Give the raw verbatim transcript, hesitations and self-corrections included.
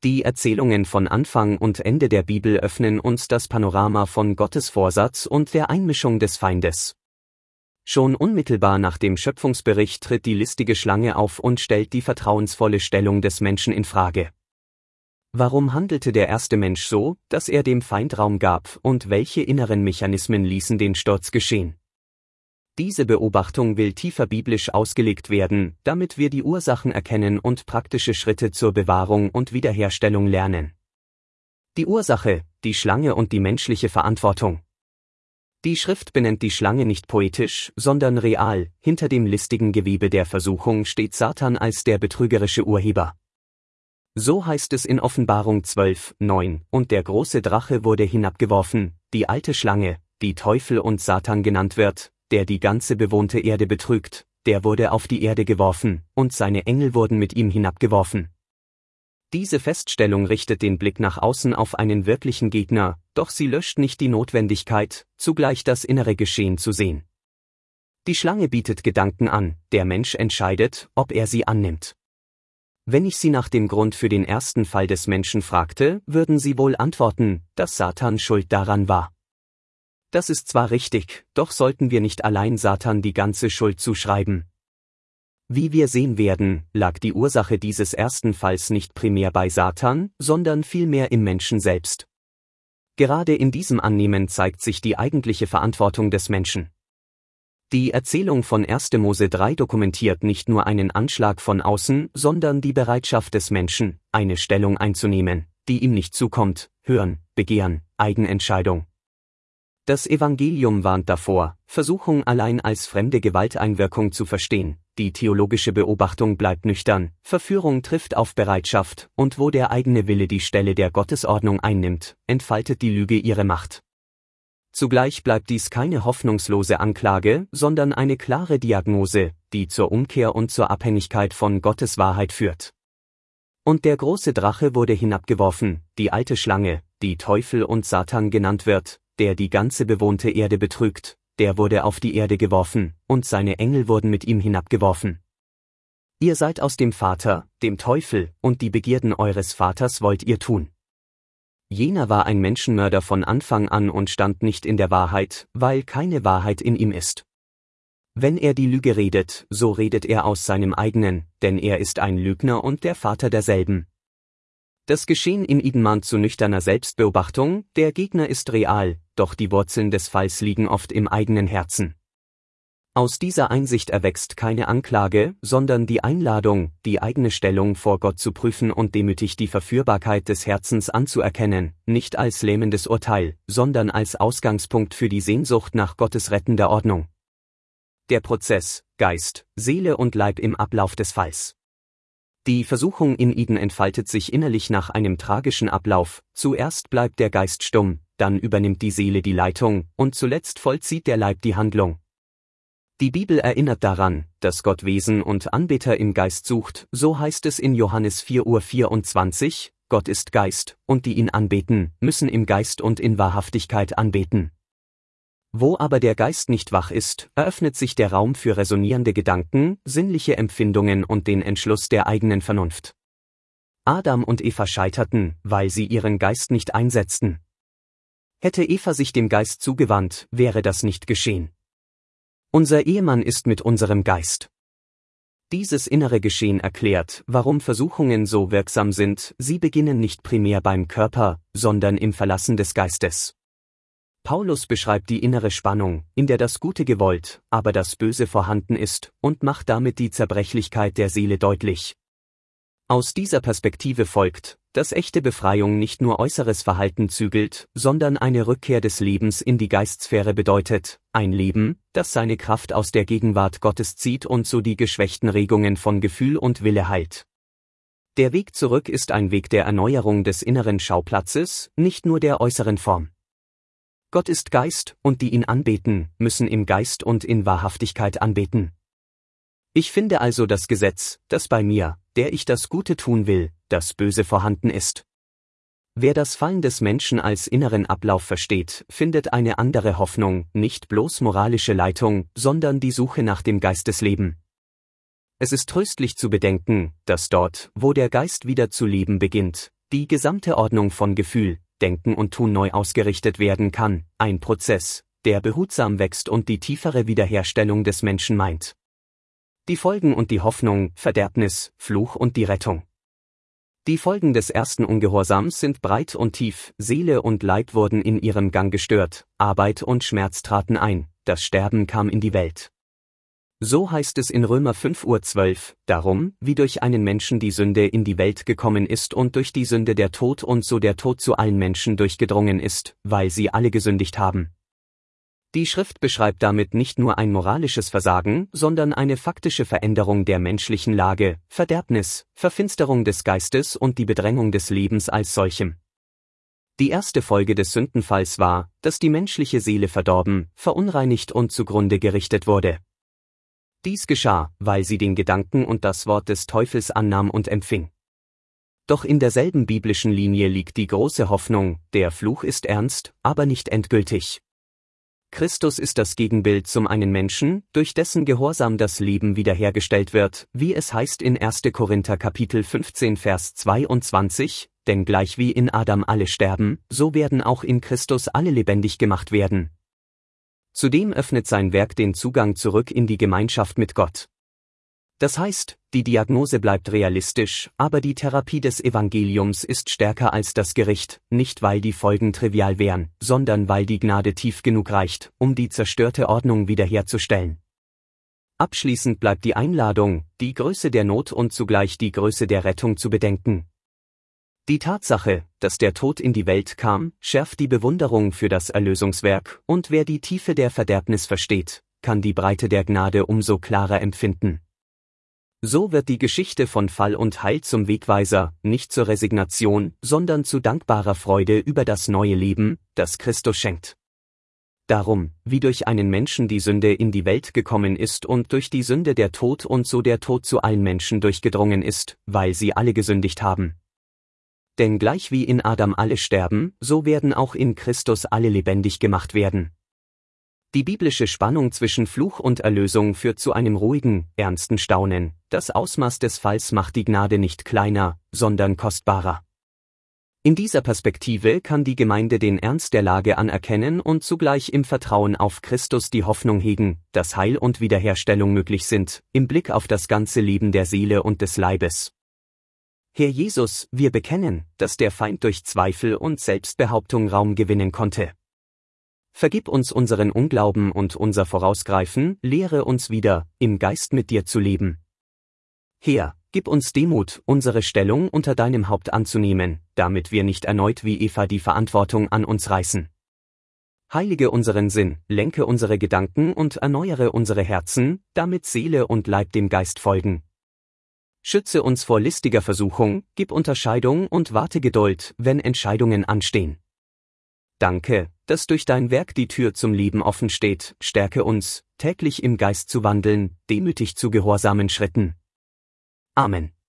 Die Erzählungen von Anfang und Ende der Bibel öffnen uns das Panorama von Gottes Vorsatz und der Einmischung des Feindes. Schon unmittelbar nach dem Schöpfungsbericht tritt die listige Schlange auf und stellt die vertrauensvolle Stellung des Menschen in Frage. Warum handelte der erste Mensch so, dass er dem Feind Raum gab, und welche inneren Mechanismen ließen den Sturz geschehen? Diese Beobachtung will tiefer biblisch ausgelegt werden, damit wir die Ursachen erkennen und praktische Schritte zur Bewahrung und Wiederherstellung lernen. Die Ursache, die Schlange und die menschliche Verantwortung. Die Schrift benennt die Schlange nicht poetisch, sondern real. Hinter dem listigen Gewebe der Versuchung steht Satan als der betrügerische Urheber. So heißt es in Offenbarung zwölf, neun, und der große Drache wurde hinabgeworfen, die alte Schlange, die Teufel und Satan genannt wird, der die ganze bewohnte Erde betrügt, der wurde auf die Erde geworfen, und seine Engel wurden mit ihm hinabgeworfen. Diese Feststellung richtet den Blick nach außen auf einen wirklichen Gegner, doch sie löscht nicht die Notwendigkeit, zugleich das innere Geschehen zu sehen. Die Schlange bietet Gedanken an, der Mensch entscheidet, ob er sie annimmt. Wenn ich Sie nach dem Grund für den ersten Fall des Menschen fragte, würden Sie wohl antworten, dass Satan schuld daran war. Das ist zwar richtig, doch sollten wir nicht allein Satan die ganze Schuld zuschreiben. Wie wir sehen werden, lag die Ursache dieses ersten Falls nicht primär bei Satan, sondern vielmehr im Menschen selbst. Gerade in diesem Annehmen zeigt sich die eigentliche Verantwortung des Menschen. Die Erzählung von erster Mose drei dokumentiert nicht nur einen Anschlag von außen, sondern die Bereitschaft des Menschen, eine Stellung einzunehmen, die ihm nicht zukommt: Hören, Begehren, Eigenentscheidung. Das Evangelium warnt davor, Versuchung allein als fremde Gewalteinwirkung zu verstehen. Die theologische Beobachtung bleibt nüchtern, Verführung trifft auf Bereitschaft, und wo der eigene Wille die Stelle der Gottesordnung einnimmt, entfaltet die Lüge ihre Macht. Zugleich bleibt dies keine hoffnungslose Anklage, sondern eine klare Diagnose, die zur Umkehr und zur Abhängigkeit von Gottes Wahrheit führt. Und der große Drache wurde hinabgeworfen, die alte Schlange, die Teufel und Satan genannt wird, der die ganze bewohnte Erde betrügt, der wurde auf die Erde geworfen, und seine Engel wurden mit ihm hinabgeworfen. Ihr seid aus dem Vater, dem Teufel, und die Begierden eures Vaters wollt ihr tun. Jener war ein Menschenmörder von Anfang an und stand nicht in der Wahrheit, weil keine Wahrheit in ihm ist. Wenn er die Lüge redet, so redet er aus seinem eigenen, denn er ist ein Lügner und der Vater derselben. Das Geschehen in Eden mahnt zu nüchterner Selbstbeobachtung, der Gegner ist real, doch die Wurzeln des Falls liegen oft im eigenen Herzen. Aus dieser Einsicht erwächst keine Anklage, sondern die Einladung, die eigene Stellung vor Gott zu prüfen und demütig die Verführbarkeit des Herzens anzuerkennen, nicht als lähmendes Urteil, sondern als Ausgangspunkt für die Sehnsucht nach Gottes rettender Ordnung. Der Prozess, Geist, Seele und Leib im Ablauf des Falls. Die Versuchung in Eden entfaltet sich innerlich nach einem tragischen Ablauf, zuerst bleibt der Geist stumm, dann übernimmt die Seele die Leitung, und zuletzt vollzieht der Leib die Handlung. Die Bibel erinnert daran, dass Gott Wesen und Anbeter im Geist sucht, so heißt es in Johannes vier vierundzwanzig, Gott ist Geist, und die ihn anbeten, müssen im Geist und in Wahrhaftigkeit anbeten. Wo aber der Geist nicht wach ist, eröffnet sich der Raum für resonierende Gedanken, sinnliche Empfindungen und den Entschluss der eigenen Vernunft. Adam und Eva scheiterten, weil sie ihren Geist nicht einsetzten. Hätte Eva sich dem Geist zugewandt, wäre das nicht geschehen. Unser Ehemann ist mit unserem Geist. Dieses innere Geschehen erklärt, warum Versuchungen so wirksam sind. Sie beginnen nicht primär beim Körper, sondern im Verlassen des Geistes. Paulus beschreibt die innere Spannung, in der das Gute gewollt, aber das Böse vorhanden ist, und macht damit die Zerbrechlichkeit der Seele deutlich. Aus dieser Perspektive folgt, dass echte Befreiung nicht nur äußeres Verhalten zügelt, sondern eine Rückkehr des Lebens in die Geistsphäre bedeutet, ein Leben, das seine Kraft aus der Gegenwart Gottes zieht und so die geschwächten Regungen von Gefühl und Wille heilt. Der Weg zurück ist ein Weg der Erneuerung des inneren Schauplatzes, nicht nur der äußeren Form. Gott ist Geist, und die ihn anbeten, müssen im Geist und in Wahrhaftigkeit anbeten. Ich finde also das Gesetz, dass bei mir, der ich das Gute tun will, das Böse vorhanden ist. Wer das Fallen des Menschen als inneren Ablauf versteht, findet eine andere Hoffnung, nicht bloß moralische Leitung, sondern die Suche nach dem Geistesleben. Es ist tröstlich zu bedenken, dass dort, wo der Geist wieder zu leben beginnt, die gesamte Ordnung von Gefühl, Denken und Tun neu ausgerichtet werden kann, ein Prozess, der behutsam wächst und die tiefere Wiederherstellung des Menschen meint. Die Folgen und die Hoffnung, Verderbnis, Fluch und die Rettung. Die Folgen des ersten Ungehorsams sind breit und tief, Seele und Leib wurden in ihrem Gang gestört, Arbeit und Schmerz traten ein, das Sterben kam in die Welt. So heißt es in Römer fünf Uhr zwölf, darum, wie durch einen Menschen die Sünde in die Welt gekommen ist und durch die Sünde der Tod und so der Tod zu allen Menschen durchgedrungen ist, weil sie alle gesündigt haben. Die Schrift beschreibt damit nicht nur ein moralisches Versagen, sondern eine faktische Veränderung der menschlichen Lage, Verderbnis, Verfinsterung des Geistes und die Bedrängung des Lebens als solchem. Die erste Folge des Sündenfalls war, dass die menschliche Seele verdorben, verunreinigt und zugrunde gerichtet wurde. Dies geschah, weil sie den Gedanken und das Wort des Teufels annahm und empfing. Doch in derselben biblischen Linie liegt die große Hoffnung, der Fluch ist ernst, aber nicht endgültig. Christus ist das Gegenbild zum einen Menschen, durch dessen Gehorsam das Leben wiederhergestellt wird, wie es heißt in erster Korinther Kapitel fünfzehn Vers zweiundzwanzig, denn gleich wie in Adam alle sterben, so werden auch in Christus alle lebendig gemacht werden. Zudem öffnet sein Werk den Zugang zurück in die Gemeinschaft mit Gott. Das heißt, die Diagnose bleibt realistisch, aber die Therapie des Evangeliums ist stärker als das Gericht, nicht weil die Folgen trivial wären, sondern weil die Gnade tief genug reicht, um die zerstörte Ordnung wiederherzustellen. Abschließend bleibt die Einladung, die Größe der Not und zugleich die Größe der Rettung zu bedenken. Die Tatsache, dass der Tod in die Welt kam, schärft die Bewunderung für das Erlösungswerk, und wer die Tiefe der Verderbnis versteht, kann die Breite der Gnade umso klarer empfinden. So wird die Geschichte von Fall und Heil zum Wegweiser, nicht zur Resignation, sondern zu dankbarer Freude über das neue Leben, das Christus schenkt. Darum, wie durch einen Menschen die Sünde in die Welt gekommen ist und durch die Sünde der Tod und so der Tod zu allen Menschen durchgedrungen ist, weil sie alle gesündigt haben. Denn gleich wie in Adam alle sterben, so werden auch in Christus alle lebendig gemacht werden. Die biblische Spannung zwischen Fluch und Erlösung führt zu einem ruhigen, ernsten Staunen. Das Ausmaß des Falls macht die Gnade nicht kleiner, sondern kostbarer. In dieser Perspektive kann die Gemeinde den Ernst der Lage anerkennen und zugleich im Vertrauen auf Christus die Hoffnung hegen, dass Heil und Wiederherstellung möglich sind, im Blick auf das ganze Leben der Seele und des Leibes. Herr Jesus, wir bekennen, dass der Feind durch Zweifel und Selbstbehauptung Raum gewinnen konnte. Vergib uns unseren Unglauben und unser Vorausgreifen, lehre uns wieder, im Geist mit dir zu leben. Herr, gib uns Demut, unsere Stellung unter deinem Haupt anzunehmen, damit wir nicht erneut wie Eva die Verantwortung an uns reißen. Heilige unseren Sinn, lenke unsere Gedanken und erneuere unsere Herzen, damit Seele und Leib dem Geist folgen. Schütze uns vor listiger Versuchung, gib Unterscheidung und warte Geduld, wenn Entscheidungen anstehen. Danke, dass durch dein Werk die Tür zum Leben offen steht, stärke uns, täglich im Geist zu wandeln, demütig zu gehorsamen Schritten. Amen.